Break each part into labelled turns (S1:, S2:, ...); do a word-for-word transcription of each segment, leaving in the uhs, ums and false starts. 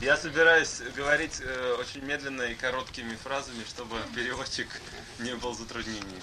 S1: Я собираюсь говорить э, очень медленно и короткими фразами, чтобы переводчик не был затруднений.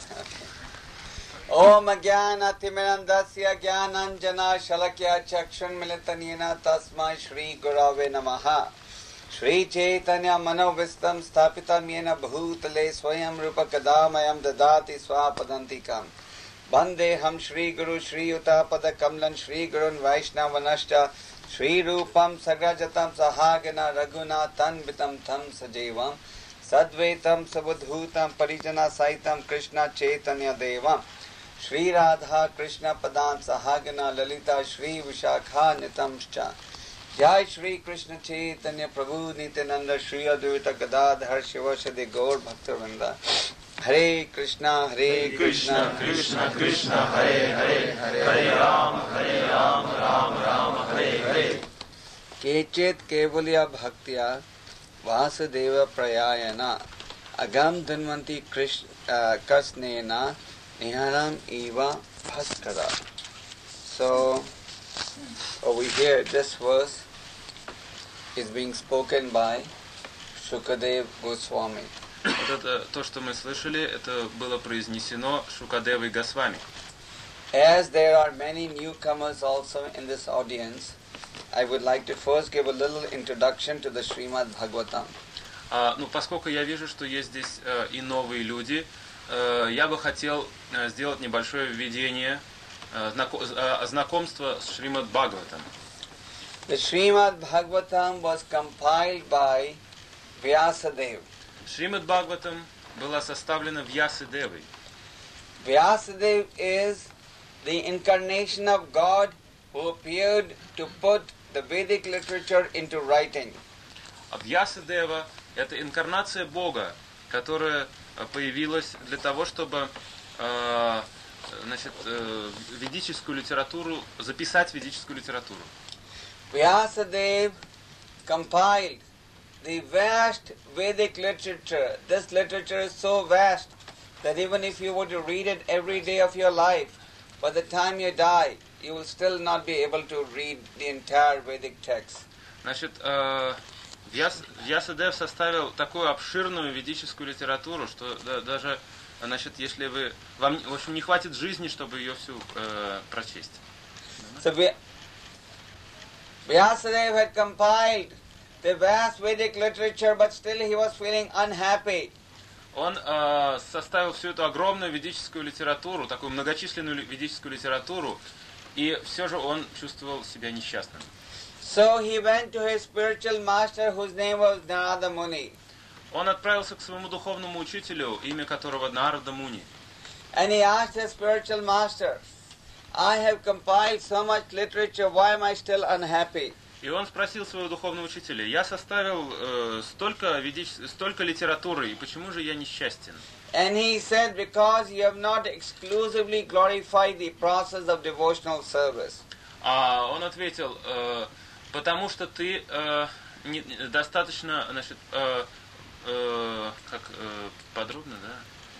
S2: Om Agyana Timirandasya Gyananjana Shalakya Chakshun Militanina Tasmai Shri Gurave Namaha Shri Chaitanya Manovistam Sthapitam Yena Bhutale Swayam Rupa Kadamayam Dadati Swapadantikam Bandeham Shri Guru Shri Yuta Pada Kamlan Shri Gurun Vaishnavanashta Shri Rupam Sagrajatam Sahagana Raguna Tanvitam Tham Sajevam Sadvetam Sabudhutam Parijana Saitam Krishna Chaitanya Devam Shri Radha Krishna Padam Sahagana Lalita Shri Vishakha Nitamscha Jai Shri Krishna Chaitanya Prabhu Nityananda Shri Advaita Gadadhar Shivashadi Gaur Bhaktivinoda Hare Krishna Hare Krishna
S3: Krishna Krishna Hare Hare Hare Ram Hare Ram Ram Ram Hare Hare
S2: Kechit Kevalya Bhaktya Vasudeva Prayayana Agam Dhanvanti Krasnena Niharam Eva Bhaskara. So over here this verse is being spoken by Shukadev Goswami.
S1: Вот это, то, что мы слышали, это было произнесено Шукадевой Госвами.
S2: As there are many newcomers also in this audience, I would like to first give a little introduction to the Srimad Bhagavatam.
S1: А, ну, поскольку я вижу, что есть здесь э, и новые люди, э, я бы хотел э, сделать небольшое введение, э, знако, э, знакомство с Шримад Бхагаватам.
S2: The Srimad Bhagavatam was compiled by Vyasadeva.
S1: Шримад Бхагаватам была составлена Вьясадевой.
S2: Vyasadeva is the incarnation of God who appeared to put the Vedic literature into writing.
S1: А Вьясадева – это инкарнация Бога, которая появилась для того, чтобы э, значит, э, ведическую литературу, записать ведическую литературу.
S2: Vyasadeva compiled the vast Vedic literature. This literature is so vast that even if you were to read it every day of your life, by the time you die, you will still not be able to read the entire Vedic text.
S1: Значит, э, Вьяс, Вьясадев составил такую обширную ведическую литературу, что да, даже, значит, если вы, вам, в общем, не хватит жизни, чтобы ее всю э, прочесть.
S2: So Vyasadeva had compiled the vast Vedic literature, but still he was feeling unhappy.
S1: Он э, составил всю эту огромную ведическую литературу, такую многочисленную ведическую литературу, и все же он чувствовал себя несчастным.
S2: So he went to his spiritual master, whose name was Narada Muni.
S1: Он отправился к своему духовному учителю, имя которого Нарада Муни.
S2: And he asked his spiritual master, I have compiled so much literature, why am I still unhappy?
S1: И он спросил своего духовного учителя: я составил э, столько, ведич... столько литературы, и почему же я несчастен?
S2: And he said, because you have not exclusively glorified the process of devotional service.
S1: А он ответил: э, потому что ты э, не, достаточно, значит, э, э, как э, подробно, да?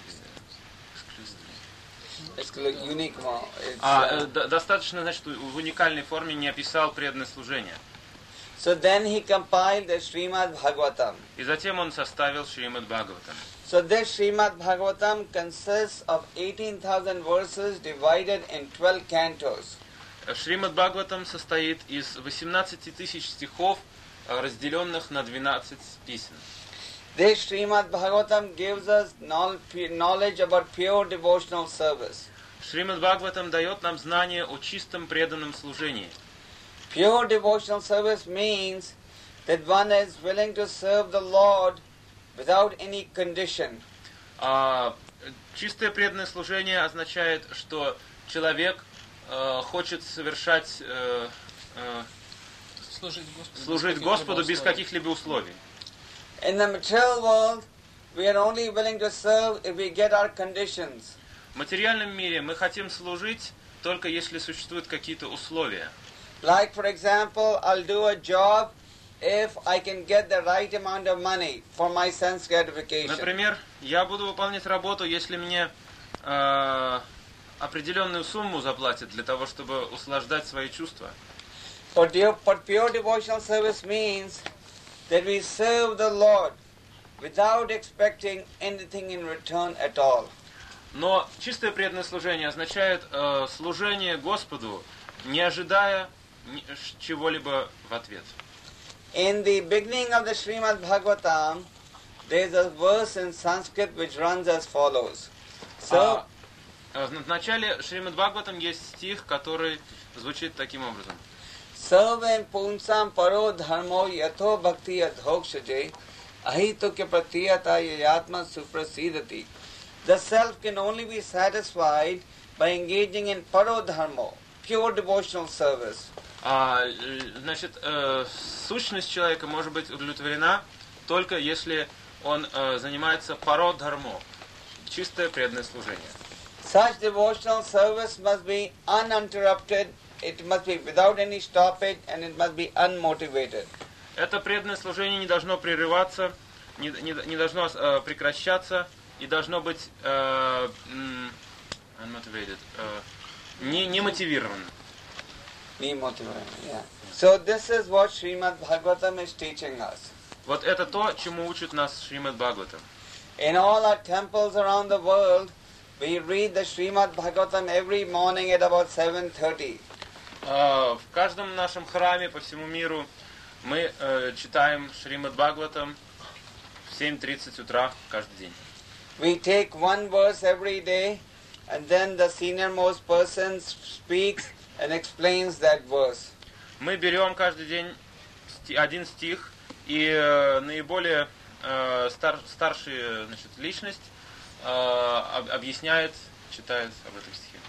S2: Unique,
S1: а, э, д- достаточно, значит, в уникальной форме не описал преданное служение.
S2: So then he compiled the Srimad Bhagavatam.
S1: И затем он составил Шримад Бхагаватам.
S2: So this Srimad Bhagavatam consists of eighteen thousand verses divided in twelve cantos.
S1: Шримад Бхагаватам состоит из восемнадцати тысяч стихов, разделенных на двенадцать песен.
S2: This Srimad Bhagavatam gives us knowledge about pure devotional service.
S1: Шримад Бхагаватам дает нам знание о чистом преданном служении.
S2: Pure devotional service means that one is willing to serve the Lord without any condition.
S1: А, чистое преданное служение означает, что человек э, хочет совершать, э, э,
S4: служить Господу,
S1: служить
S4: без,
S1: Господу
S4: каких
S1: без каких-либо условий.
S2: In the material world, we are only willing to serve if we get our conditions.
S1: В материальном мире мы хотим служить только если существуют какие-то условия.
S2: Like, for example, I'll do a job if I can get the right amount of money for my sense gratification.
S1: Например, я буду выполнять работу, если мне э, определенную сумму заплатят для того, чтобы услаждать свои чувства.
S2: But pure devotional service means that we serve the Lord without expecting anything in return at all.
S1: Но чистое преданное служение означает э, служение Господу, не ожидая ни- ш- чего-либо в ответ.
S2: In the beginning of the Srimad Bhagavatam, there is a verse in Sanskrit which runs as follows. So,
S1: А, э, в начале Шримад Бхагаватам есть стих, который звучит таким образом.
S2: Sarvem punsam paro dharmo yatho bhakti adhokshaje ahitukya pratiyata yayatma suprasidati. The self can only be satisfied by engaging in paro dharmo, pure devotional service.
S1: А, э, значит, э, сущность человека может быть удовлетворена только если он э, занимается паро дхармо, чистое преданное служение.
S2: Such devotional service must be uninterrupted, it must be without any stoppage, and it must be unmotivated.
S1: Это преданное служение не должно прерываться, не, не, не должно э, прекращаться и должно быть э, м, unmotivated, э, не, не мотивировано.
S2: Demotivated, yeah. So this is what Srimad Bhagavatam is teaching us.
S1: Вот это то, чему учит нас Шримад Бхагаватам.
S2: In all our temples around the world, we read the Srimad Bhagavatam every morning at about seven thirty.
S1: Э, в каждом нашем храме по всему миру мы э, читаем Шримад Бхагаватам в семь тридцать утра каждый день.
S2: We take one verse every day, and then the senior most person speaks and explains that verse.
S1: Мы берем каждый день сти- один стих, и э, наиболее э, стар- старшая, значит, личность э, об- объясняет, читает об этом стихе.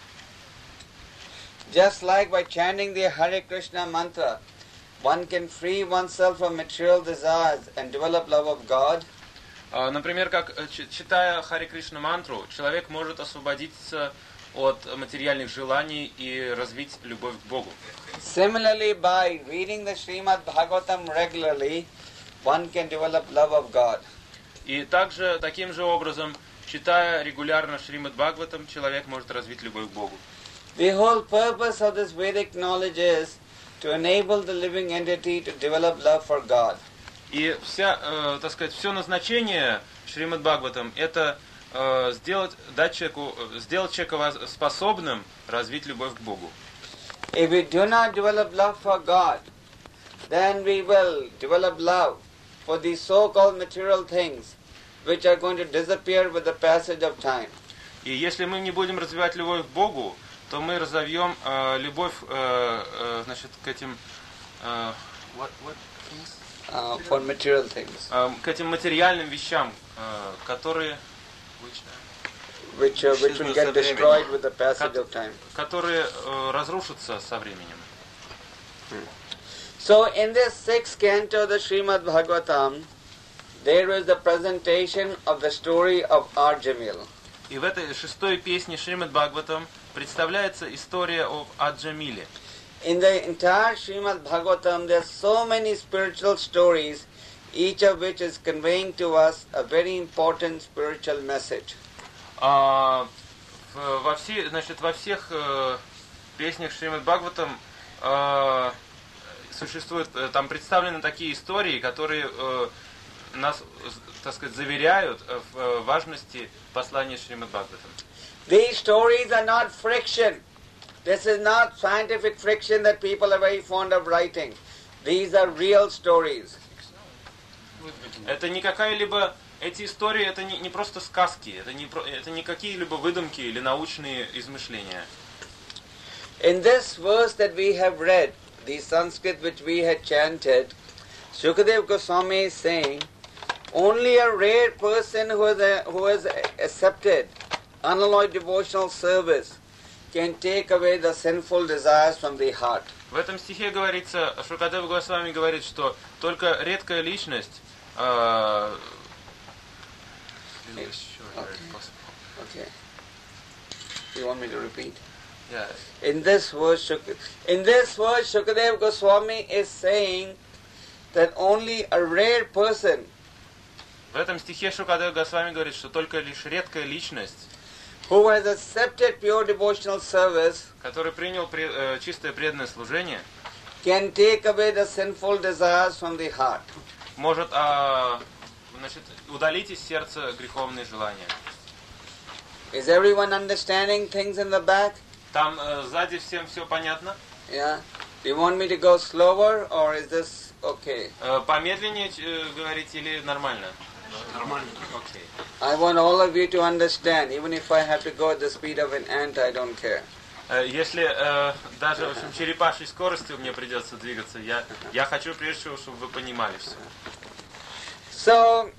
S2: Just like by chanting the Hare Krishna mantra, one can free oneself from material desires and develop love of God.
S1: Э, Например, как э, чи- читая Харе Кришна мантру, человек может освободиться от материальных желаний и развить любовь к Богу.
S2: Similarly, by reading the Srimad Bhagavatam regularly, one can develop love of God.
S1: И также, таким же образом, читая регулярно Шримад Бхагаватам, человек может развить любовь к Богу.
S2: The whole purpose of this Vedic knowledge is to enable the living entity to develop love for God.
S1: И вся, э, так сказать, все назначение Шримад Бхагаватам это э, сделать, дать человеку, сделать человека воз- способным развить любовь к Богу.
S2: If we do not develop love for God, then we will develop love for these so-called material things which are going to disappear with the passage of time.
S1: И если мы не будем развивать любовь к Богу, то мы разовьем э, любовь, э, э, значит, к этим, э, what, what things?
S2: Uh, for material things,
S1: Э, к этим материальным вещам, э, которые, which,
S2: which uh, which will get destroyed with the passage of time.
S1: которые э, разрушатся со временем.
S2: So in this sixth canto of the Srimad Bhagavatam, there is the presentation of the story of Arjamil.
S1: И в этой шестой песне Шримад Бхагаватам представляется история об Аджамиле.
S2: In the entire Srimad Bhagavatam, there are so many spiritual stories, each of which is conveying to us a very important spiritual message.
S1: А, в- во, все, значит, во всех э, песнях Шримад Бхагаватам э, существуют, э, там представлены такие истории, которые э, нас, э, так сказать, заверяют э, в э, важности послания Шримад Бхагаватам.
S2: These stories are not friction. This is not scientific friction that people are very fond of writing. These are real stories.
S1: Это не какая-либо, эти истории, это не, не просто сказки, это не, про- это не какие-либо выдумки или научные измышления.
S2: In this verse that we have read, the Sanskrit which we had chanted, Shukadev Goswami is saying, only a rare person who has, a, who has accepted unalloyed devotional service can take away the sinful desires from the heart.
S1: В этом стихе говорится, Шукадев Госвами говорит, что только редкая личность э,
S2: Okay. You want me to repeat?
S1: yeah,
S2: In this verse, Shuk- in this verse, Shukadev Goswami is saying that only a rare person
S1: в этом стихе Шукадев Госвами говорит, что только лишь редкая личность,
S2: who has accepted pure devotional service
S1: который принял пре- э, чистое преданное служение,
S2: can take away the sinful desires from the heart.
S1: может а, значит, удалить из сердца греховные желания.
S2: Is everyone understanding things in the back?
S1: Там э, сзади всем все понятно?
S2: Yeah. Do you want me to go slower or is this okay?
S1: Э, помедленнее э, говорить или нормально? Нормально. Окей.
S2: I want all of you to understand. Even if I have to go at the speed of an ant, I don't care.
S1: Э, если э, даже, в общем, черепашьей скоростью мне придется двигаться, я, я хочу прежде всего, чтобы вы понимали все.
S2: So,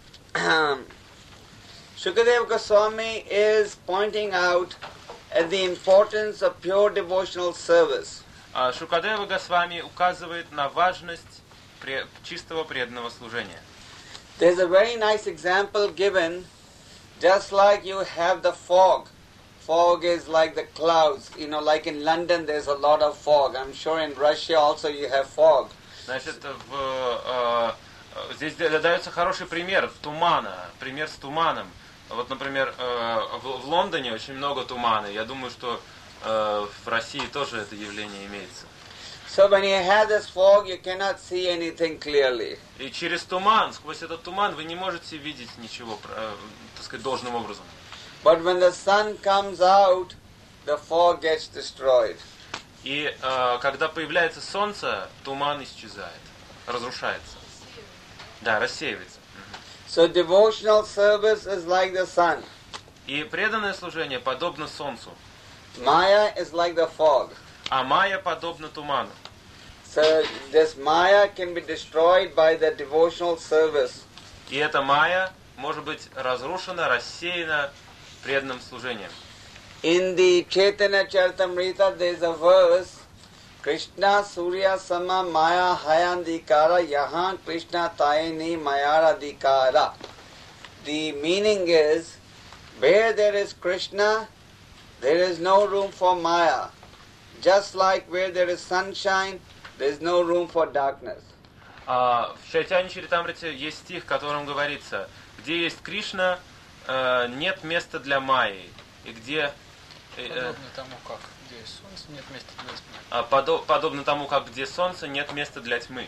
S2: Shukadeva Goswami is pointing out at the importance of pure devotional service.
S1: Шукадева Госвами указывает на важность пре- чистого преданного служения.
S2: There's a very nice example given, just like you have the fog. Fog is like the clouds. You know, like in London there's a lot of fog. I'm sure in Russia also you have fog.
S1: Значит, в, э, э, здесь дается хороший пример тумана, пример с туманом. Вот, например, э, в, в Лондоне очень много тумана. Я думаю, что э, в России тоже это явление имеется.
S2: So when you have this fog, you cannot see anything clearly.
S1: И через туман, сквозь этот туман, вы не можете видеть ничего, э, так сказать, должным образом.
S2: But when the sun comes out, the fog gets destroyed.
S1: И э, когда появляется солнце, туман исчезает, разрушается. Да, рассеивается.
S2: So devotional service is like the sun.
S1: И преданное служение подобно солнцу,
S2: Maya is like the fog.
S1: а майя подобно туману.
S2: So this Maya can be destroyed by the devotional service.
S1: И эта майя может быть разрушена, рассеяна преданным служением.
S2: In the Chaitanya Charitamrita there is a verse, Krishna Surya Sama Maya Hayandikara Yahan Krishna Tayani Mayaradikara. The meaning is, where there is Krishna, there is no room for Maya. Just like where there is sunshine, there is no room for darkness.
S1: А в Чайтанья Чаритамрите есть стих, в котором говорится, где есть Кришна, э, нет места для майи. И где... э,
S4: Подобно тому, как где есть солнце, нет места для тьмы.
S1: э, подо- подобно тому, как где солнце, нет места для тьмы.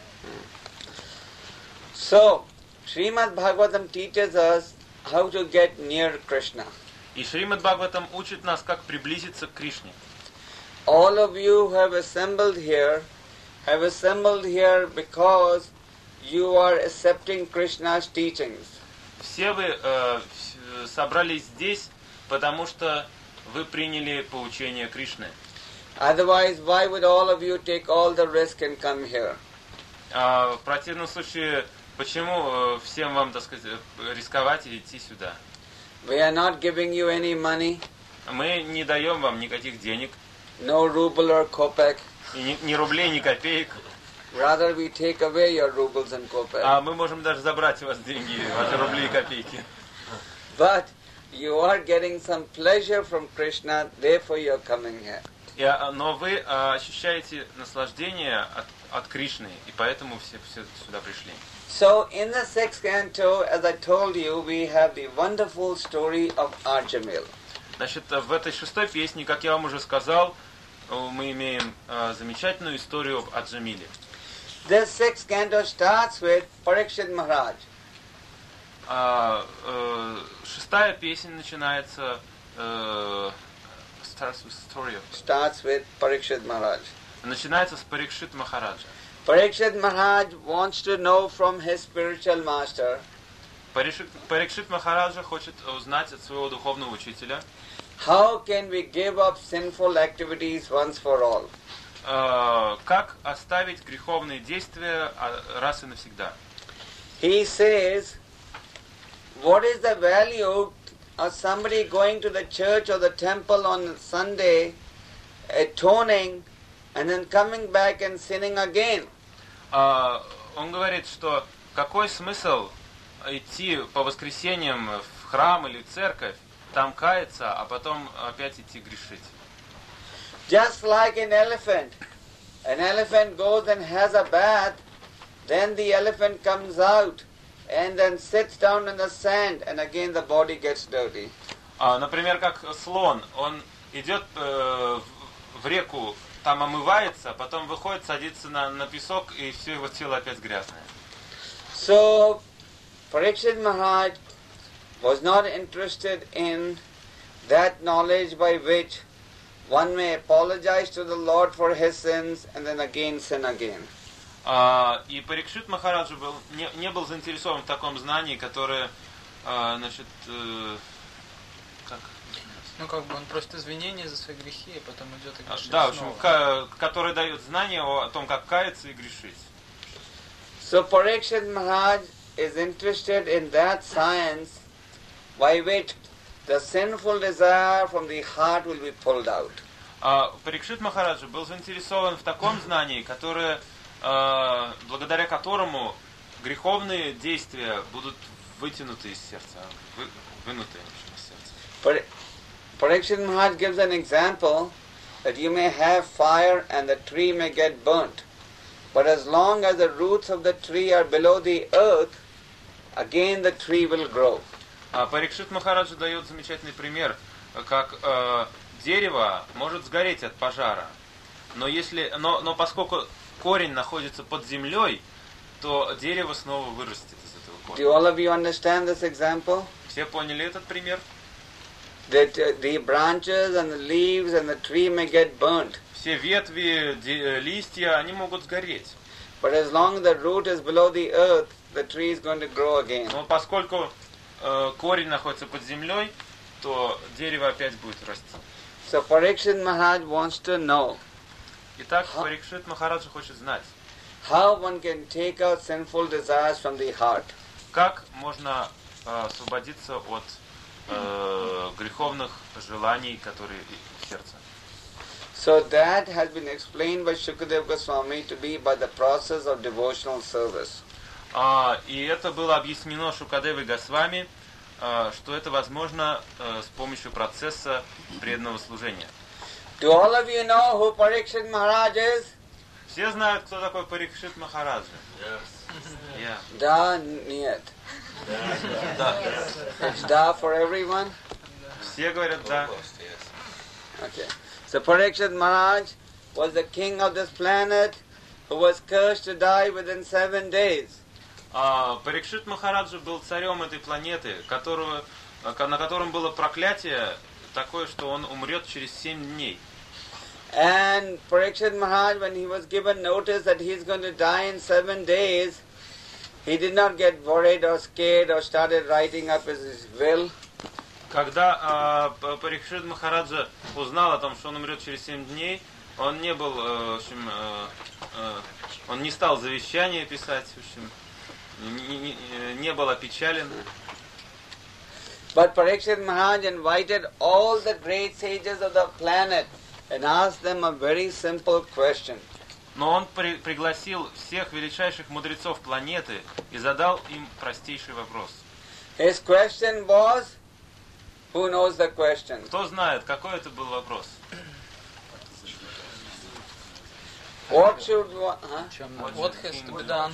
S2: So, Srimad Bhagavatam teaches us how to get near Krishna.
S1: И Шримад Бхагаватам учит нас, как приблизиться к Кришне.
S2: All of you who have assembled here have assembled here because you are accepting Krishna's teachings.
S1: Все вы э, в- собрались здесь, потому что вы приняли поучение Кришны.
S2: Otherwise, why would all of you take all the risk and come here?
S1: А в противном случае, почему э, всем вам, так сказать, э, рисковать и идти сюда?
S2: We are not giving you any money,
S1: Мы не даем вам никаких денег,
S2: no ruble or kopeck.
S1: и ни, ни рублей, ни копеек.
S2: Rather, we take away your rubles and kopeck.
S1: А мы можем даже забрать у вас деньги, ваши рубли и копейки.
S2: But you are getting some pleasure from Krishna, therefore you are coming here.
S1: И, а, но вы а, ощущаете наслаждение от, от Кришны, и поэтому все, все сюда пришли.
S2: So, in the sixth canto, as I told you, we have the wonderful story of Arjamil.
S1: Значит, в этой шестой песне, как я вам уже сказал, мы имеем а, замечательную историю об Аджамиле.
S2: This sixth canto starts with Parikshit Maharaj.
S1: А, э, шестая песня начинается э, starts with story of-
S2: Starts with Parikshit Maharaj.
S1: начинается с Парикшит Махараджа.
S2: Parikshit Maharaj wants to know from his spiritual master
S1: Парикшит, Парикшит Махараджа хочет узнать от своего духовного учителя,
S2: how can we give up sinful activities once for all.
S1: э, как оставить греховные действия а, раз и навсегда.
S2: He says, what is the value of somebody going to the church or the temple on Sunday, atoning, and then coming back and sinning again?
S1: А, он говорит, что какой смысл идти по воскресеньям в храм или в церковь, там каяться, а потом опять идти грешить.
S2: Just like an elephant. An elephant goes and has a bath, then the elephant comes out and then sits down in the sand and again the body gets dirty.
S1: А, например, как слон, он идет э, в, в реку, там омывается, потом выходит, садится на, на песок, и все его тело опять грязное.
S2: So, Parikshit Maharaj was not interested in that knowledge by which one may apologize to the Lord for his sins and then again sin again.
S1: Uh, и Парикшит Махараджа был, не, не был заинтересован в таком знании, которое, uh, значит, uh, как?
S4: Ну, как бы он просит извинения за свои грехи, и потом идет и грешит
S1: Да, в общем,
S4: снова.
S1: ка- который дает знание о, о том, как каяться и грешить.
S2: So Parikshit Maharaj is interested in that science by which the sinful desire from the heart will be pulled out.
S1: Uh, Парикшит Махараджа был заинтересован в таком знании, которое, uh, благодаря которому греховные действия будут вытянуты из сердца, вы, вынуты из сердца.
S2: Par- Parikshit Maharaj gives an example that you may have fire and the tree may get burnt. But as long as the roots of the tree are below the earth, again the tree will grow.
S1: А Парикшит Махараджа дает замечательный пример, как э, дерево может сгореть от пожара, но если, но, но поскольку корень находится под землей, то дерево снова вырастет из этого
S2: Do
S1: корня.
S2: all of you understand this example?
S1: Все поняли этот пример?
S2: That uh, the branches and the leaves and the tree may get burnt.
S1: Все ветви, де- листья, они могут сгореть.
S2: But as long as the root is below the earth, the tree is going to grow again.
S1: Но поскольку э, корень находится под землей, то дерево опять будет расти.
S2: So Parikshit Maharaj wants to know
S1: Итак, Парикшит Махараджа хочет знать,
S2: how one can take out sinful desires from the heart.
S1: как можно э, освободиться от э, греховных желаний, которые в сердце.
S2: So that has been explained by Shukadeva Goswami to be by the process of devotional service.
S1: А, и это было объяснено Шукадевой Госвами, а, что это возможно а, с помощью процесса преданного служения.
S2: Do all of you know who Parikshit Maharaj is?
S1: Все знают, кто такой Парикшит Махараджа? Yeah.
S2: Da Niyat.
S1: Да.
S2: It's Da for everyone?
S1: Все говорят да.
S2: Okay. So Parikshit Maharaj was the king of this planet who was cursed to die within seven days.
S1: А, Парикшит Махараджа был царем этой планеты, которого, а, на котором было проклятие такое, что он умрет через семь дней.
S2: And Parikshit Maharaj, when he was given notice that he is going to die in seven days, he did not get worried or scared or started writing up his will.
S1: Когда а, П- Парикшит Махараджа узнал о том, что он умрет через семь дней, он не был, э, в общем, э, э, он не стал завещание писать, в общем, не, не- не был опечален.
S2: But Parikshit Maharaj invited all the great sages of the planet and asked them a very simple question.
S1: Но он при- пригласил всех величайших мудрецов планеты и задал им простейший вопрос.
S2: His question was, who knows the question?
S1: Кто знает, какой это был вопрос?
S2: What should one, huh?
S4: What has to be done?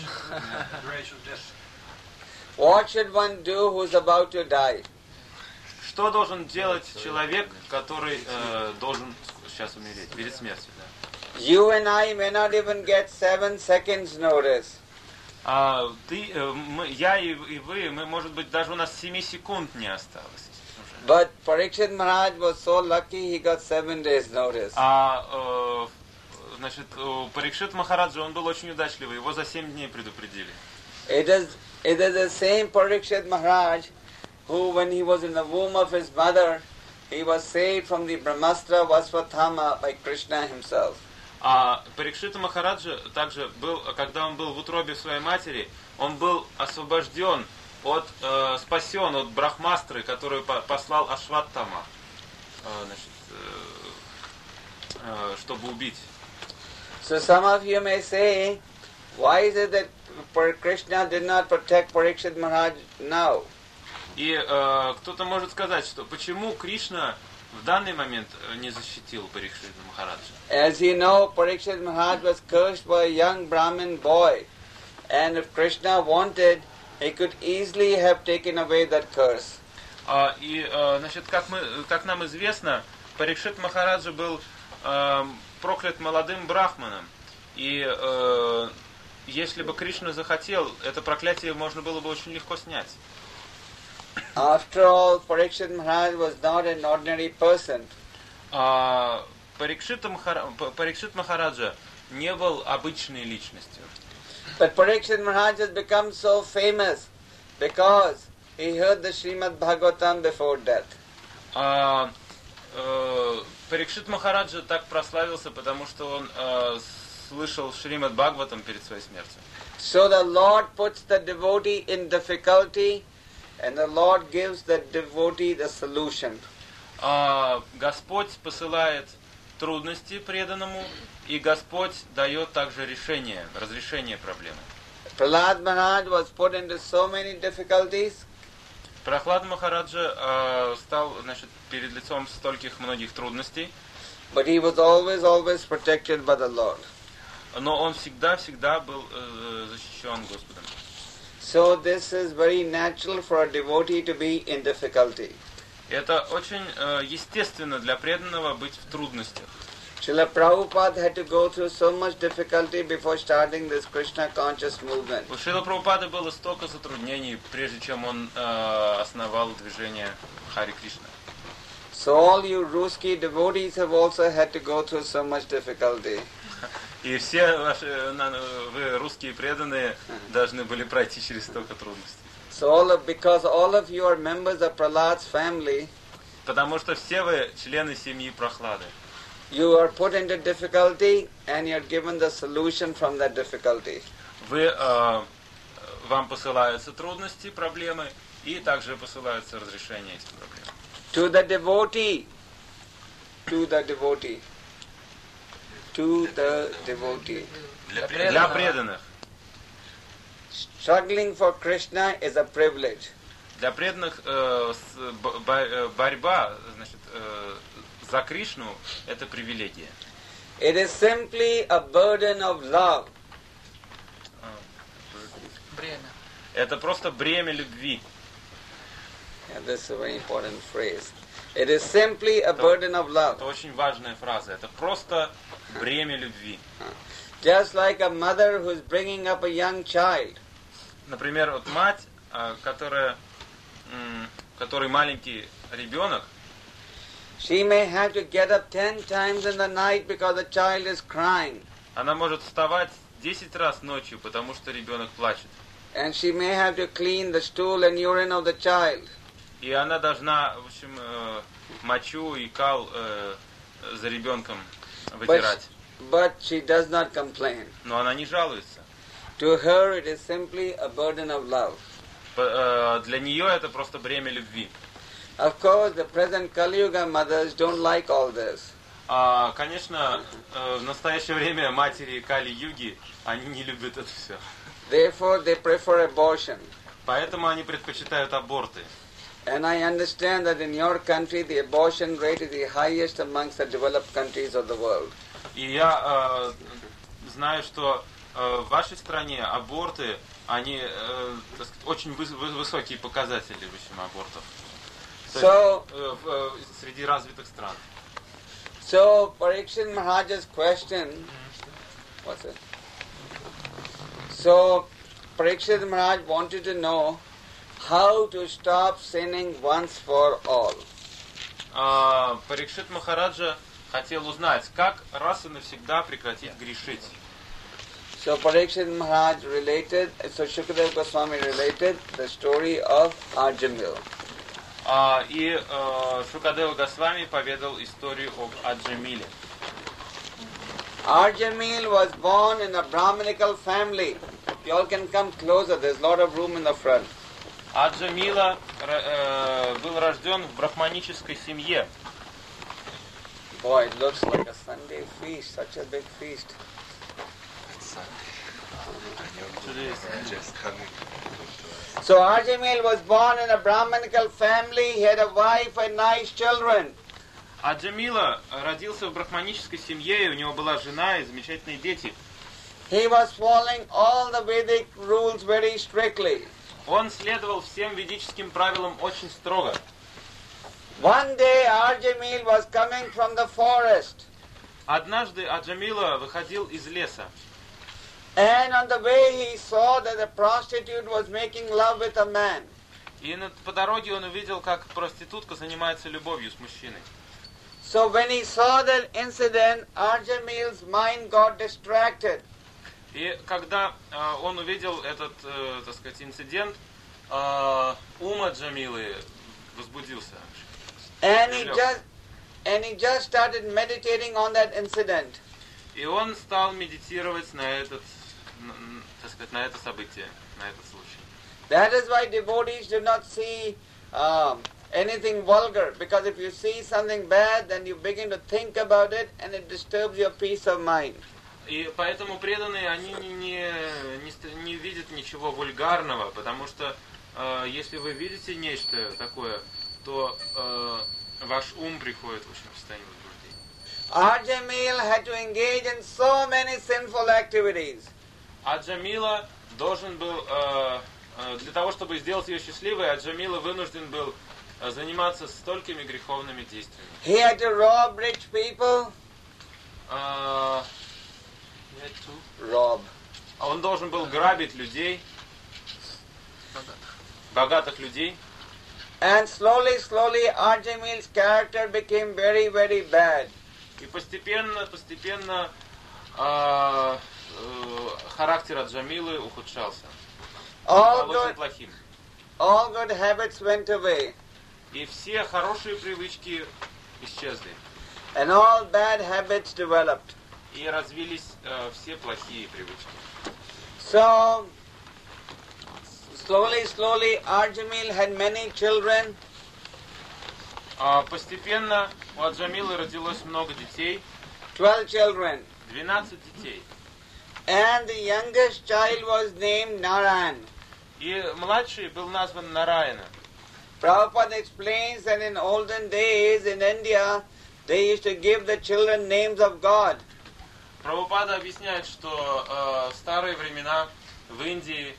S2: What should one do who's about to die?
S1: Что должен делать человек, который э, должен сейчас умереть, перед смертью? Да?
S2: You and I may not even get seven seconds notice.
S1: А ты, э, мы, я и, и вы, мы, может быть, даже у нас семи секунд не осталось. уже.
S2: But Parikshit Maharaj was so lucky he got seven days notice.
S1: А, э, значит, у Парикшит Махараджа, он был очень удачливый, его за семь дней предупредили.
S2: It is, it is the same Parikshit Maharaj who, when he was in the womb of his mother, he was saved from the Brahmastra Vasvathama by Krishna himself.
S1: А Парикшит Махараджа также был, когда он был в утробе своей матери, он был освобожден, от, э, спасен от Брахмастры, которую по- послал Ашваттама, э, значит, э, э, чтобы убить.
S2: So some of you may say, why is it that Par- Krishna did not protect Parikshit Maharaj now?
S1: И э, кто-то может сказать, что почему Кришна в данный момент э, не защитил Парикшита Махараджа.
S2: As you know, Parikshit Maharaj was cursed by a young Brahmin boy. And if Krishna wanted, he could easily have taken away that curse.
S1: А, и, э, значит, как, мы, как нам известно, Парикшит Махараджа был э, проклят молодым брахманом. И э, если бы Кришна захотел, это проклятие можно было бы очень легко снять.
S2: After all, Parikshit Maharaj was not an ordinary person.
S1: А, Парикшит Махара... Парикшит Махараджа не был обычной личностью.
S2: But Parikshit Maharaj has become so famous because he heard the Srimad Bhagavatam before death.
S1: А, э, Парикшит Махараджа так прославился, потому что он э, слышал Шримад Бхагаватам перед своей смертью.
S2: So the Lord puts the devotee in difficulty and the Lord gives the devotee the solution.
S1: А, Господь посылает трудности преданному, и Господь дает также решение, разрешение проблемы.
S2: Prahlad Maharaj was put into so many difficulties.
S1: Прохлад Махараджа э, стал, значит, перед лицом стольких многих трудностей,
S2: But he was always, always protected by the Lord.
S1: но он всегда-всегда был э, защищен Господом.
S2: So this is very natural for a devotee to be in difficulty.
S1: Это очень э, естественно для преданного быть в трудностях.
S2: Srila Prabhupada had to go through so much difficulty before starting this Krishna conscious movement.
S1: У Шрила Прабхупады было столько затруднений, прежде чем он э, основал движение Хари Кришна.
S2: So all you Ruski devotees have also had to go through so much difficulty.
S1: И все ваши, на, вы, русские преданные, должны были пройти через столько трудностей.
S2: So all of, because all of you are members of Prahlad's family,
S1: Потому что все вы члены семьи Прохлады.
S2: you are put into difficulty and you are given the solution from that difficulty.
S1: Вы, э, вам посылаются трудности, проблемы, и также посылаются разрешения этих проблем.
S2: To the devotee, to the devotee, to the devotee.
S1: Для, для преданных.
S2: Struggling for Krishna is a privilege.
S1: Для преданных э, с, б, б, борьба, значит, э, за Кришну – это привилегия.
S2: It is simply a burden of love.
S4: Бремя.
S1: Это просто бремя любви.
S2: Yeah, this is a very important phrase. It is simply a burden of love.
S1: Это очень важная фраза. Это просто бремя любви.
S2: Just like a mother who is bringing up a young child.
S1: Например, вот мать, которая, который маленький ребенок,
S2: she may have to get up ten times in the night because the child is crying.
S1: Она может вставать десять раз ночью, потому что ребенок плачет.
S2: And she may have to clean the stool and urine of the child.
S1: И она должна, в общем, мочу и кал за ребенком вытирать.
S2: But, but she does not complain.
S1: Но она не жалуется.
S2: To her it is simply a burden of love.
S1: Для нее это просто бремя любви.
S2: Of course, the present Kali Yuga mothers don't like all this.
S1: А, конечно, в настоящее время матери Кали-юги, они не любят это все.
S2: Therefore, they prefer abortion.
S1: Поэтому они предпочитают аборты.
S2: And I understand that in your country, the abortion rate is the highest amongst the developed countries of the world.
S1: И я э, знаю, что э, в вашей стране аборты, они, э, так сказать, очень выс- высокие показатели, в общем, абортов.
S2: So,
S1: э, э, среди развитых стран.
S2: So, Parikshit Maharaj's question, what's it? So, Parikshit Maharaj wanted to know how to stop sinning once for all.
S1: Uh, Парикшит Махараджа хотел узнать, как раз и навсегда прекратить грешить.
S2: So, Parikshit Maharaj related, so Shukadeva Goswami related the story of Arjamil.
S1: Uh, и uh, Шукадева Госвами поведал историю об Аджамиле.
S2: Arjamil was born in a Brahminical family. You all can come closer, there's a lot of room in the front.
S1: Аджамила э, был рожден в брахманической семье.
S2: Boy, it looks like a Sunday feast, such a big feast. So Arjamil was born in a Brahmanical family, he had a wife and nice children.
S1: Аджамила родился в брахманической семье, и у него была жена и замечательные дети.
S2: He was following all the Vedic rules very strictly.
S1: Он следовал всем ведическим правилам очень строго.
S2: One day Arjamil was coming from the forest.
S1: Однажды Аджамила выходил из леса.
S2: And on the way he saw that the prostitute was making love with a man.
S1: И на- по дороге он увидел, как проститутка занимается любовью с мужчиной.
S2: So when he saw that incident, Arjamil's mind got distracted.
S1: И когда э, он увидел этот, э, так сказать, инцидент, э, ум Джамилы возбудился.
S2: And he just and he just started meditating on that incident.
S1: И он стал медитировать на этот, на- н- так сказать, на это событие, на этот случай.
S2: That is why devotees do not see um, anything vulgar, because if you see something bad, then you begin to think about it and it disturbs your peace of mind.
S1: И поэтому преданные, они не, не, не, ст- не видят ничего вульгарного, потому что э, если вы видите нечто такое, то э, ваш ум приходит в общем состояние возбуждения.
S2: Arjamil had to engage in so many sinful activities.
S1: А Джамила должен был, э, э, для того, чтобы сделать ее счастливой, а Джамила вынужден был э, заниматься столькими греховными действиями.
S2: He had to rob rich people.
S1: Э,
S2: Rob.
S1: он должен был грабить людей, богатых людей.
S2: And slowly, slowly, Arjamil's character became very, very bad.
S1: И постепенно, постепенно э, э, характер Джамилы ухудшался.
S2: All
S1: Стал очень
S2: good,
S1: плохим.
S2: all good habits went away,
S1: И все хорошие привычки исчезли.
S2: and all bad habits developed.
S1: И развились э, все плохие привычки.
S2: So, slowly, slowly, Arjamil had many children,
S1: А постепенно у Джамилы родилось много детей,
S2: twelve children,
S1: двенадцать детей.
S2: and the youngest child was named Narayan.
S1: И младший был назван Нараяна.
S2: Prabhupada explains that in olden days in India, they used to give the children names of God.
S1: Прабхупада объясняет, что э, в старые времена в Индии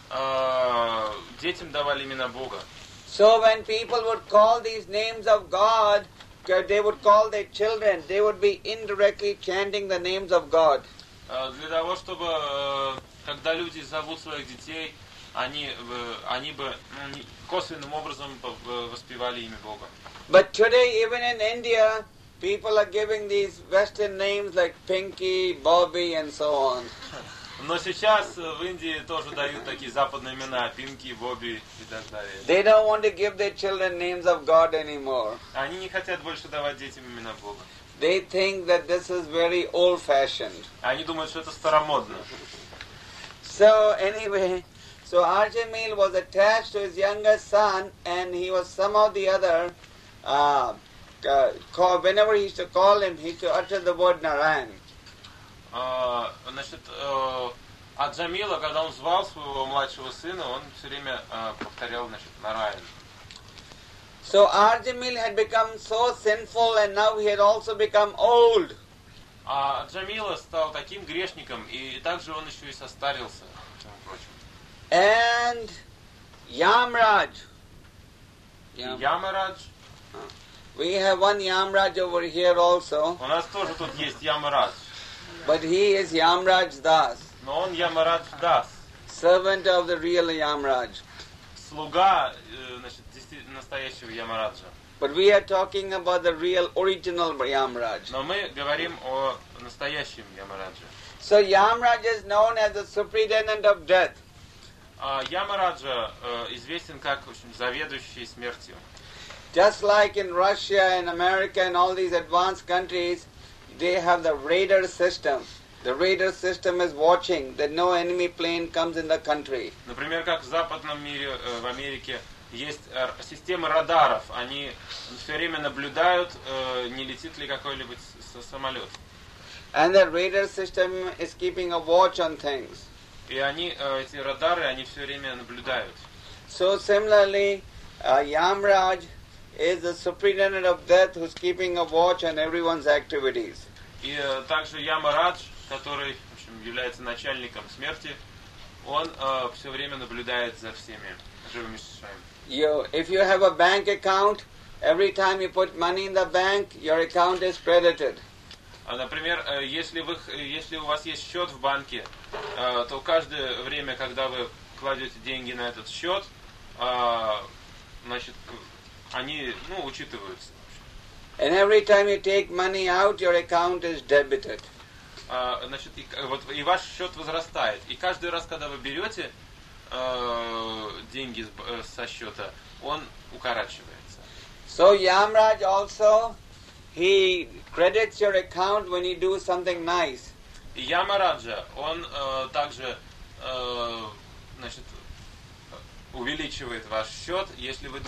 S1: э, детям давали имена Бога.
S2: So when people would call these names of God, they would call their children, they would be indirectly chanting the names of God.
S1: Э, для того, чтобы, э, когда люди зовут своих детей, они, э, они бы ну, не- косвенным образом э, воспевали имя Бога.
S2: But today, even in India, people are giving these Western names like Pinky, Bobby, and so on.
S1: Но сейчас э, в Индии тоже дают такие западные имена, Пинки, Бобби и так далее.
S2: They don't want to give their children names of God anymore.
S1: Они не хотят больше давать детям имена Бога.
S2: They think that this is very old-fashioned.
S1: Они думают, что это старомодно.
S2: So anyway, so Arjamil was attached to his younger son, and he was somehow the other. Uh, uh, call, whenever he used to call him, he used to utter the word Narayan.
S1: А, Значит, э, а Джамила, когда он звал своего младшего сына, он все время э, повторял, значит, Нараян.
S2: So Arjamil had become so sinful, and now he had also become old.
S1: А Джамила стал таким грешником, и также он еще и состарился, ко всему прочему.
S2: And Yamraj.
S1: И
S2: Yam-
S1: Ямарадж,
S2: We have one Yamraj over here also,
S1: у нас тоже тут есть Ямарадж,
S2: but he is Yamraj Das,
S1: но он Ямарадж Дас,
S2: servant of the real Yamraj.
S1: слуга, э, значит, действительно настоящего Ямараджа.
S2: But we are talking about the real original Yamraj.
S1: Но мы говорим о настоящем Ямарадже.
S2: So Yamraj is known as the superintendent of death.
S1: А Ямараджа э, известен как, в общем, заведующий смертью.
S2: Just like in Russia and America and all these advanced countries, they have the radar system. The radar system is watching that no enemy plane comes in the country.
S1: Например, как в западном мире, э, в Америке, есть э, системы радаров. Они все время наблюдают, э, не летит ли какой-нибудь с- самолет.
S2: And the radar system is keeping a watch on things.
S1: И они, э, эти радары, они все время наблюдают.
S2: So similarly, uh, Yamraj is the superintendent of death who's keeping a watch on everyone's activities.
S1: И э, также Ямарадж, который, в общем, является начальником смерти, он э, все время наблюдает за всеми живыми существами.
S2: You, if you have a bank account, every time you put money in the bank, your account is credited.
S1: А, например, э, если, вы, х- если у вас есть счет в банке, э, то каждое время, когда вы кладете деньги на этот счет, э, значит, к- они, ну, учитываются.
S2: And every time you take money out, your account is debited.
S1: А, значит, и, к- вот, и ваш счет возрастает. И каждый раз, когда вы берете э, деньги с б- э, со счета, он укорачивается.
S2: So Yamraj also, he credits your account when you do something nice.
S1: И Ямараджа, он э, также э, значит, увеличивает ваш счет, если вы...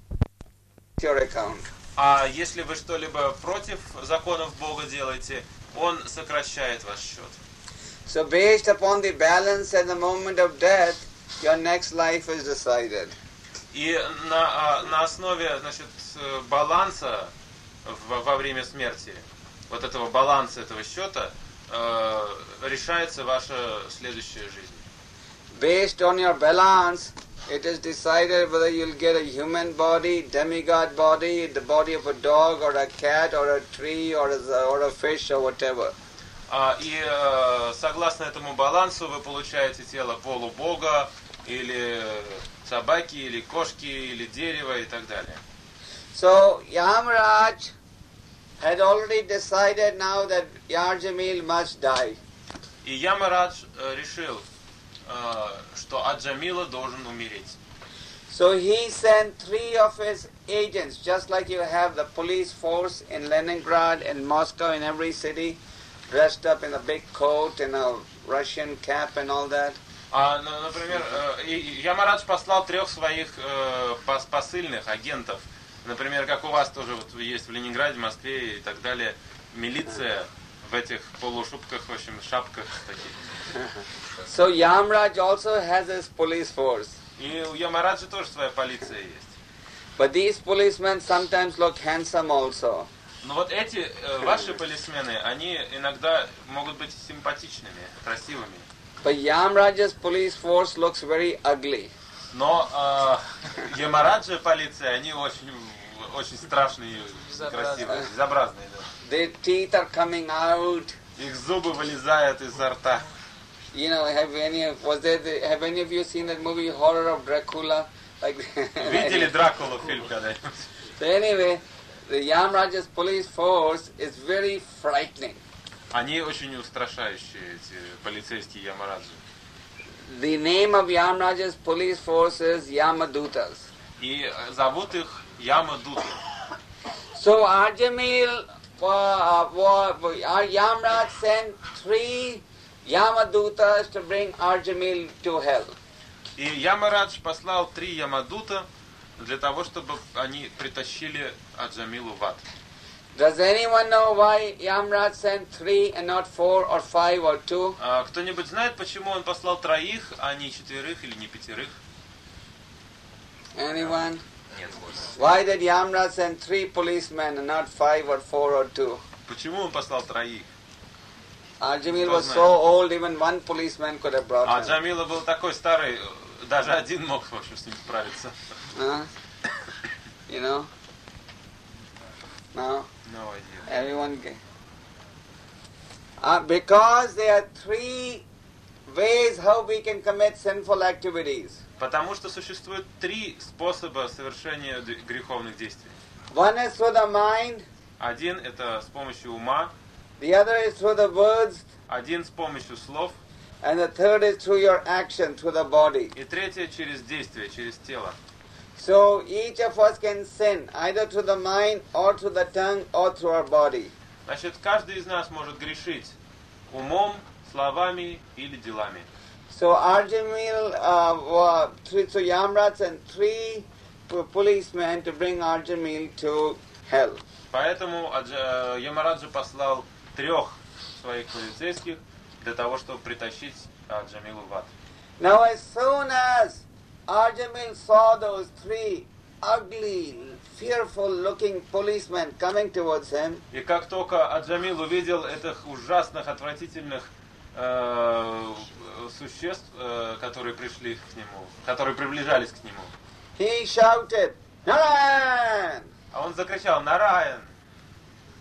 S2: Your account.
S1: А если вы что-либо против законов Бога делаете, он сокращает ваш счет.
S2: So based upon the balance at the moment of death, your next life is decided.
S1: И на, а, на основе, значит, э, баланса в- во время смерти, вот этого баланса этого счета, э, решается ваша следующая жизнь.
S2: Based on your balance, it is decided whether you'll get a human body, demigod body, the body of a dog or a cat or a tree or a, or a fish or whatever.
S1: А, и э, согласно этому балансу вы получаете тело полубога, или собаки, или кошки, или дерева и так далее.
S2: So Yamaraj had already decided now that Yarjamil must die.
S1: И Ямарадж э, решил, э, что Аджамила должен умереть.
S2: So he sent three of his agents, just like you have the police force in Leningrad, in Moscow, in every city, dressed up in a big coat and a Russian cap and all that.
S1: А, ну, например, э, и- и Ямарадж послал трех своих э, пос- посыльных, агентов. Например, как у вас тоже вот есть в Ленинграде, Москве и так далее, милиция в этих полушубках, в общем, шапках таких.
S2: So Yamraj also has his police force.
S1: И у Ямараджа тоже своя полиция есть.
S2: But these policemen sometimes look handsome also.
S1: Но вот эти э, ваши полисмены, они иногда могут быть симпатичными, красивыми.
S2: But Yamraj's police force looks very ugly.
S1: Но э, Ямараджа полиция, они очень, очень страшные, красивые, безобразные. Да.
S2: Their teeth are coming out.
S1: Их зубы вылезают изо рта.
S2: You know, have any of, was there the, have any of you seen that movie Horror of Dracula? Like
S1: Видели Дракулу фильм когда-нибудь?
S2: So anyway, the Yamraj's police force is very frightening.
S1: Они очень устрашающие, эти полицейские Ямараджи.
S2: The name of Yamraj's police force is Yamadutas.
S1: И э, зовут их Ямадуты.
S2: So Arjamil, uh, uh, uh, Yamraj sent three Yamadutas to bring Arjamil to hell.
S1: И Ямарадж послал три Ямадута для того, чтобы они притащили Аджамилу в ад.
S2: Does anyone know why Yamraj sent three and not four or five or two?
S1: А кто-нибудь знает, почему он послал троих, а не четверых или не пятерых?
S2: Anyone?
S1: Нет.
S2: Why did Yamraj send three policemen and not five or four or two?
S1: Почему он послал троих?
S2: Arjamil
S1: Кто
S2: was
S1: знает?
S2: so old, even one policeman could have brought
S1: А
S2: him.
S1: Джамила был такой старый, даже один мог, в общем, с ним справиться.
S2: Huh? You know? No?
S1: No idea.
S2: Everyone. Ga- uh, because there are three ways how we can commit sinful activities.
S1: Потому что существует три способа совершения д- греховных действий.
S2: One is through the mind,
S1: Один это с помощью ума,
S2: the other is through the words,
S1: один с помощью слов,
S2: and the third is through your action, through the body.
S1: и третье через действие, через тело.
S2: So each of us can sin either through the mind or through the tongue or through our body.
S1: Значит, каждый из нас может грешить умом, словами или делами.
S2: So Arjamil, uh, wa- three, so Yamraj sent three p- policemen to bring Arjamil to hell.
S1: Поэтому Аджа- Ямараджа послал трех своих полицейских для того, чтобы притащить Аджамилу в ад.
S2: Now as soon as Arjamil saw those three ugly, fearful-looking policemen coming towards him,
S1: И как только Аджамил увидел этих ужасных, отвратительных э, существ, э, которые пришли к нему, которые приближались к нему,
S2: he shouted, Narayan!
S1: а он закричал: «Нараян!»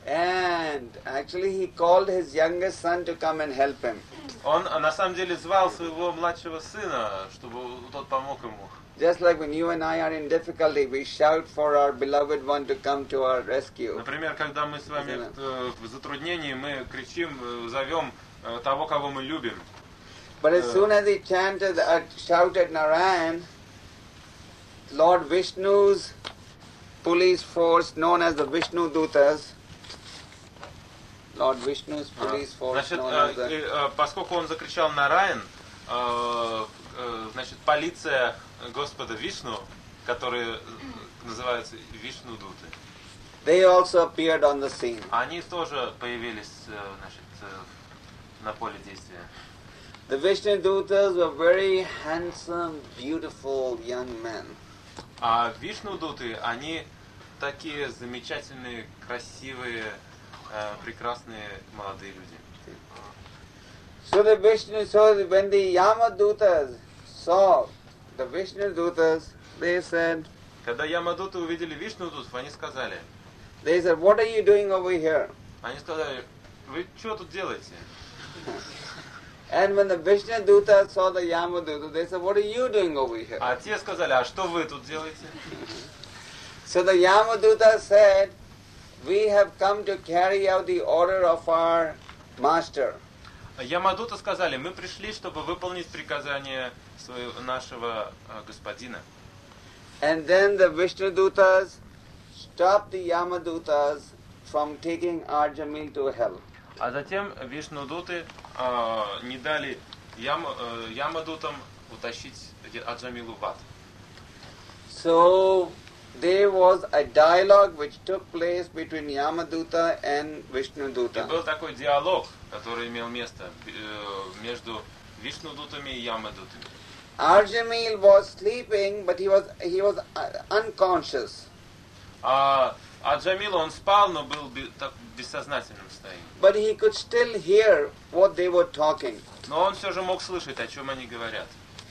S2: And actually he called his youngest son to come and help him.
S1: Он на самом деле звал своего младшего сына, чтобы тот помог ему.
S2: Just like when you and I are in difficulty, we shout for our beloved one to come to our rescue.
S1: Например, когда мы с вами в, в затруднении, мы кричим, зовем того, кого мы любим.
S2: But as soon as he chanted, uh, shouted Narayan, Lord Vishnu's police force, known as the Vishnu Dutas, Lord Vishnu's police force,
S1: Значит,
S2: known as the...
S1: поскольку он закричал Нараян, значит, полиция Господа Вишну, которые называются Вишну Дуты,
S2: they also appeared on the scene.
S1: Они тоже появились, значит, на поле действия.
S2: The Vishnu Dutas were very handsome, beautiful young men.
S1: А Вишну Дуты, они такие замечательные, красивые, прекрасные молодые люди.
S2: So the Vishnu, so when the Yamadutas saw the Vishnu Dutas, they said,
S1: когда Ямадуты увидели Вишну Дутов, они сказали,
S2: they said, what are you doing over here?
S1: Они сказали, вы что тут делаете?
S2: And when the Vishnu Dutas saw the Yamadutas, they said, what are you doing over here?
S1: А те сказали, а что вы тут делаете?
S2: So the Yamadutas said, we have come to carry out the order of our master.
S1: Ямадуты сказали, мы пришли, чтобы выполнить приказание своего, нашего господина.
S2: And then the Vishnu Dutas stopped the Yamadutas from taking Arjamil to hell.
S1: А затем Вишнудуты э, не дали Ям, э, Ямадутам утащить Аджамилу в ад.
S2: So there was a dialogue which took place between Yamaduta and Vishnuduta.
S1: И был такой диалог, который имел место э, между Вишнудутами и Ямадутами.
S2: Arjamil was sleeping, but he was he was unconscious.
S1: А Аджамил, он спал, но был в бессознательном состоянии.
S2: But he could still hear what they were talking.
S1: Но он все же мог слышать, о чем они говорят.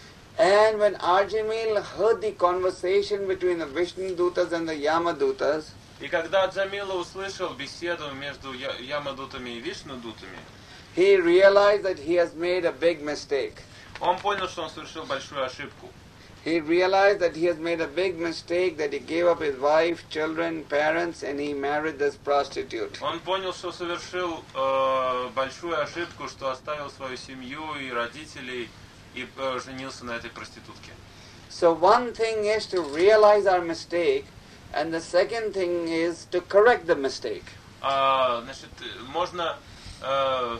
S2: And when Arjamil heard the conversation between the Vishnudutas and the Yamadutas,
S1: и когда Аджамила услышал беседу между Ямадутами и Вишнудутами,
S2: he realized that he has made a big mistake.
S1: Он понял, что он совершил большую ошибку.
S2: He realized that he has made a big mistake, that he gave up his wife, children, parents, and he married this prostitute.
S1: Он понял, что совершил э, большую ошибку, что оставил свою семью и родителей и э, женился на этой проститутке.
S2: So one thing is to realize our mistake, and the second thing is to correct the mistake.
S1: А, значит, можно э,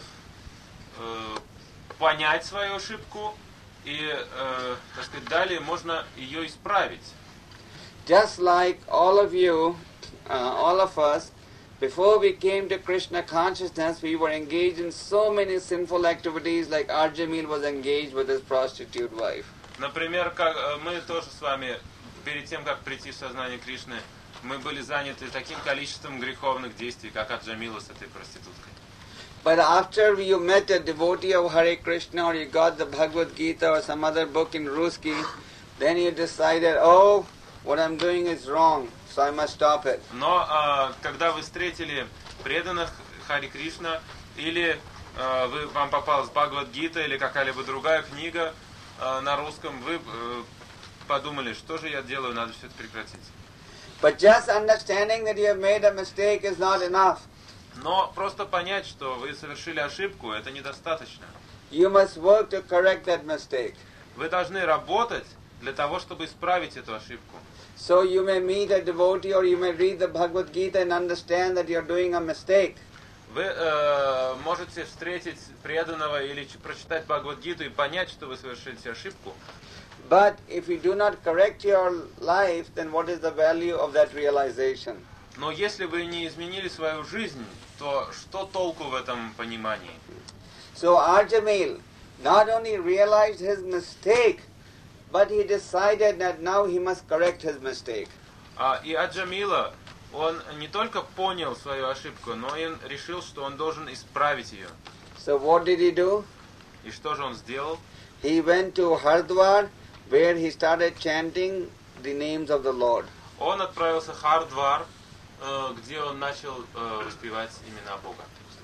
S1: э, понять свою ошибку, и, э, так сказать, далее можно ее исправить.
S2: Just like all of you, uh, all of us, before we came to Krishna consciousness, we were engaged in so many sinful activities, like Arjamil was engaged with his prostitute wife.
S1: Например, как мы тоже с вами, перед тем, как прийти в сознание Кришны, мы были заняты таким количеством греховных действий, как Аджамила с этой проституткой.
S2: But after you met a devotee of Hare Krishna, or you got the Bhagavad Gita or some other book in Ruski, then you decided, oh, what I'm doing is wrong, so I must stop it.
S1: Но э, когда вы встретили преданных Хари Кришна, или э, вы, вам попалась Бхагавад-гита или какая-либо другая книга э, на русском, вы э, подумали, что же я делаю, надо все это прекратить.
S2: But just understanding that you have made a mistake is not enough.
S1: Но просто понять, что вы совершили ошибку, это недостаточно.
S2: You must work to correct that mistake.
S1: Вы должны работать для того, чтобы исправить эту ошибку.
S2: So you may meet a devotee or you may read the Bhagavad Gita and understand that you're doing a mistake.
S1: Вы э, можете встретить преданного или прочитать Бхагавад-гиту и понять, что вы совершили ошибку.
S2: But if you do not correct your life, then what is the value of that realization?
S1: Но если вы не изменили свою жизнь, то что толку в этом понимании?
S2: So Arjamil not only realized his mistake, but he decided that now he must correct his mistake.
S1: А, и Аджамила, он не только понял свою ошибку, но и решил, что он должен исправить ее.
S2: So what did he do?
S1: И что же он сделал?
S2: He went to Hardwar, where he started chanting the names of the Lord.
S1: Он отправился в Хардвар, э, где он начал э, воспевать имена Бога.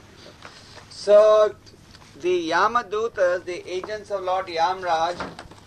S2: So, the Yamadutas, the agents of Lord Yamraj,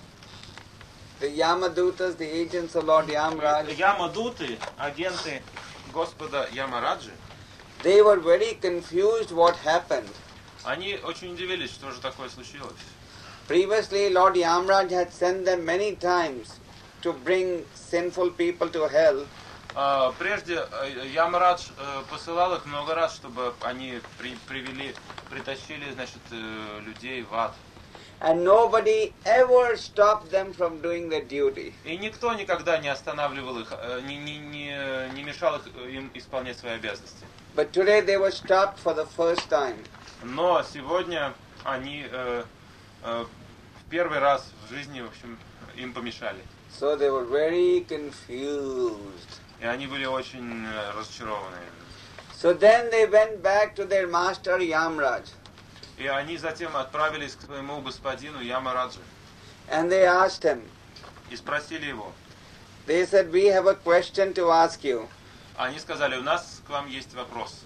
S2: the Yamadutas, the agents of Lord Yamraj,
S1: Ямадуты, агенты Господа Ямараджи,
S2: they were very confused what happened.
S1: они очень удивились, что же такое случилось.
S2: Previously, Lord Yamraj had sent them many times to bring sinful people to hell.
S1: Uh, прежде uh, Ямарадж uh, посылал их много раз, чтобы они при, привели, притащили, значит, uh, людей в ад.
S2: And nobody ever stopped them from doing their duty.
S1: И никто никогда не останавливал их, uh, не, не, не, не мешал их, им исполнять свои обязанности.
S2: But today they were stopped for the first time.
S1: Но сегодня они uh, uh, в первый раз в жизни, в общем, им помешали.
S2: So they were very confused.
S1: И они были очень uh, разочарованы.
S2: So then they went back to their master Yamraj.
S1: И они затем отправились к своему господину Ямараджи
S2: And they asked him,
S1: и спросили его.
S2: they said, we have a question to ask you.
S1: Они сказали, у нас к вам есть вопрос.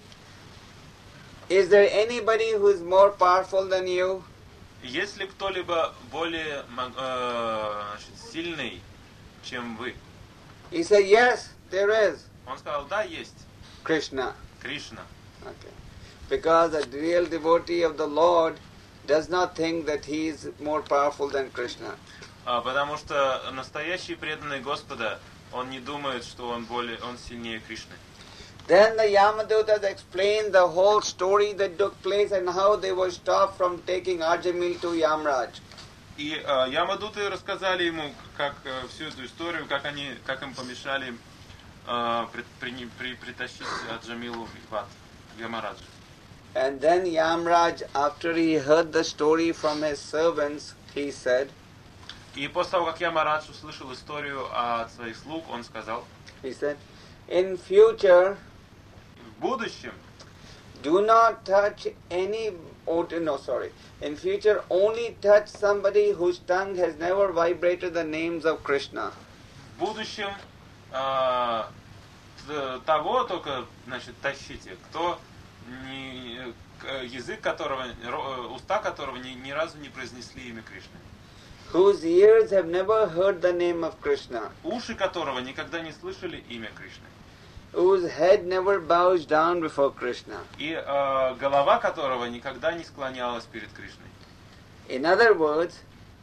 S2: Is there anybody who is more powerful than you?
S1: Есть ли кто-либо более э, значит, сильный, чем вы?
S2: He said, yes, there is.
S1: Он сказал, да, есть.
S2: Krishna.
S1: Кришна.
S2: Okay. Because a real devotee of the Lord does not think that he is more powerful than Krishna.
S1: А, потому что настоящий преданный Господа, он не думает, что он более, он сильнее Кришны.
S2: Then the Yamadutas explained the whole story that took place and how they were stopped from taking Arjamil to Yamraj.
S1: И э, Ямадуты рассказали ему, как э, всю эту историю, как они, как им помешали э, при, при, при, притащить Аджамилу в ад, в Ямарадж.
S2: And then Yamraj, after he heard the story from his servants, he said,
S1: И после того, как Ямарадж услышал историю от своих слуг, он сказал,
S2: he said, in future,
S1: в будущем
S2: do not touch any, oh, no, sorry, in future only touch somebody whose tongue has never vibrated the names of Krishna.
S1: В будущем э, того только, значит, тащите, кто не, язык которого, уста которого ни, ни разу не произнесли имя Кришны.
S2: Whose ears have never heard the name of Krishna.
S1: Уши которого никогда не слышали имя Кришны.
S2: Whose head never bows down before Krishna.
S1: И э, голова которого никогда не склонялась перед Кришной.
S2: In other words,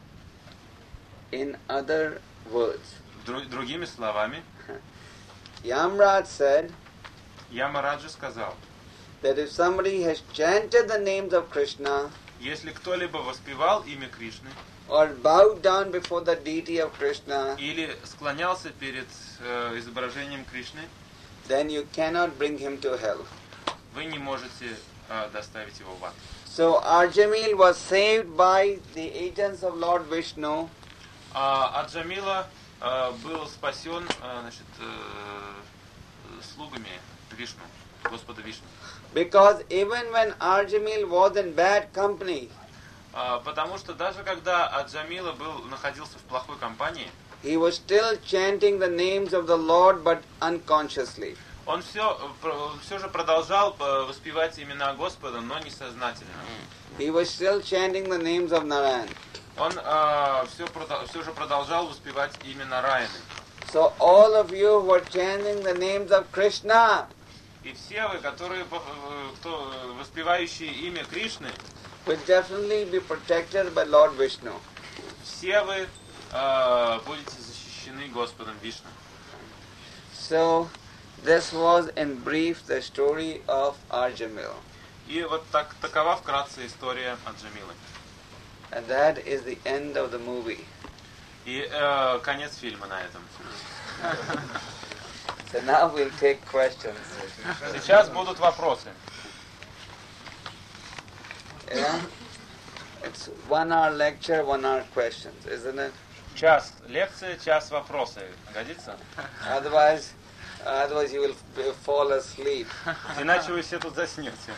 S2: in other words,
S1: Дру, другими словами,
S2: Yamraj said
S1: Ямараджа сказал,
S2: that if somebody has chanted the names of Krishna
S1: если кто-либо воспевал имя Кришны
S2: or bowed down before the deity of Krishna,
S1: или склонялся перед э, изображением Кришны,
S2: then you cannot bring him to hell.
S1: вы не можете э, доставить его в ад.
S2: So Arjamil was saved by the agents of Lord Vishnu.
S1: А Аджамила э, был спасен э, значит, э, слугами Вишну, Господа Вишну.
S2: Because even when Arjamil was in bad company,
S1: А, потому что даже когда Аджамила был, находился в плохой компании,
S2: he was still chanting the names of the Lord but unconsciously.
S1: он все, все же продолжал воспевать имена Господа, но несознательно.
S2: He was still chanting the names of Narayan.
S1: Он а, все, все же продолжал воспевать имена Нараяны.
S2: So all of you who are chanting the names of Krishna,
S1: И все вы, которые, кто, воспевающие имя Кришны,
S2: will definitely be protected by Lord Vishnu.
S1: все вы а, будете защищены Господом Вишну.
S2: So this was in brief the story of Arjamil.
S1: И вот так, такова вкратце история Аджамилы.
S2: And that is the end of the movie.
S1: И э, конец фильма на этом.
S2: So now we'll take questions.
S1: Сейчас будут вопросы.
S2: Yeah? It's one hour lecture, one hour questions, isn't it?
S1: Час лекции, час вопросы. Годится?
S2: Otherwise, otherwise you will f- fall asleep.
S1: Иначе вы все тут заснете.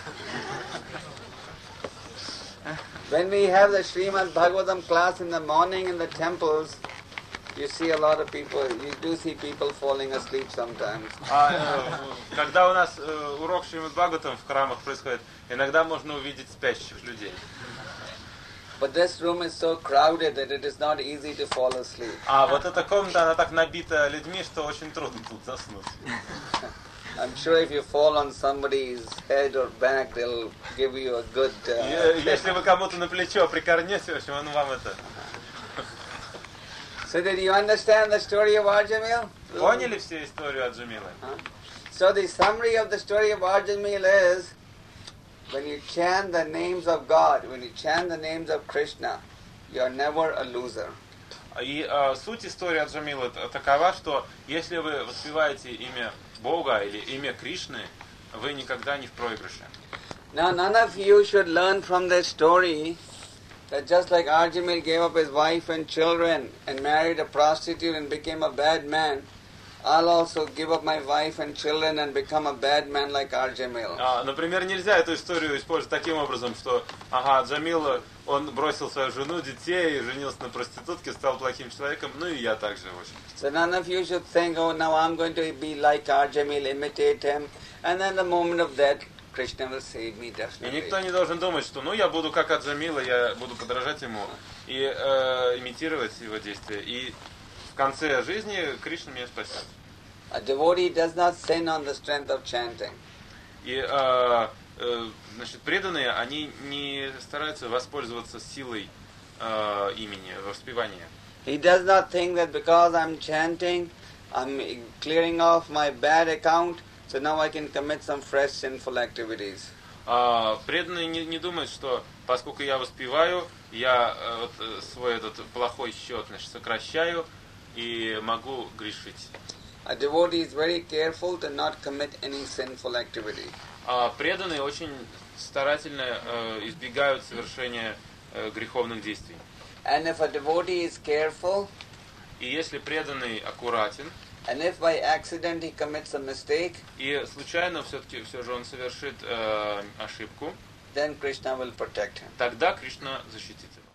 S2: When we have the Srimad Bhagavatam class in the morning in the temples, You see a lot of people, you do see people falling asleep sometimes.
S1: А, э, когда у нас э, урок Шримад Бхагаватам в храмах происходит, иногда можно увидеть спящих людей.
S2: But this room is so crowded that it is not easy to fall asleep.
S1: А вот эта комната, она так набита людьми, что очень трудно тут заснуть.
S2: I'm sure if you fall on somebody's head or back, they'll give you a good... Uh,
S1: Если вы кому-то на плечо прикорнете, в общем, он вам это...
S2: So did you understand the story of Arjamil?
S1: Поняли все историю от Джамилы?
S2: Huh? So the summary of the story of Arjamil is, when you chant the names of God, when you chant the names of Krishna, you are never a loser.
S1: И э, суть истории от Джамилы такова, что если вы воспеваете имя Бога или имя Кришны, вы никогда не в проигрыше.
S2: Now none of you should learn from this story that just like Arjamil gave up his wife and children and married a prostitute and became a bad man, I'll also give up my wife and children and become a bad man like Arjamil.
S1: А, например, нельзя эту историю использовать таким образом, что, ага, Джамил, он бросил свою жену, детей, женился на проститутке, стал плохим человеком, ну и я также, в общем.
S2: So none of you should think, oh, now I'm going to be like Arjamil, imitate him, and then the moment of death, Krishna will save me
S1: И
S2: definitely.
S1: никто не должен думать, что, ну, я буду как Аджамила, я буду подражать ему и э, имитировать его действия. И в конце жизни Кришна меня спасет.
S2: A devotee does not sin on the strength of chanting.
S1: И, э, э, значит, преданные, они не стараются воспользоваться силой э, имени, воспевания.
S2: He does not think that because I'm chanting, I'm clearing off my bad account, so now I can commit some fresh sinful activities.
S1: А, преданные не, не думают, что поскольку я воспеваю, я э, вот, э, свой этот плохой счет, значит, сокращаю и могу грешить.
S2: A devotee is very careful to not commit any sinful activity.
S1: А преданные очень старательно э, избегают совершения э, греховных действий.
S2: And if a devotee is careful,
S1: И если преданный аккуратен,
S2: and if by accident he commits a mistake,
S1: и случайно все-таки все же он совершит э, ошибку,
S2: then Krishna will protect him.
S1: тогда Кришна защитит его.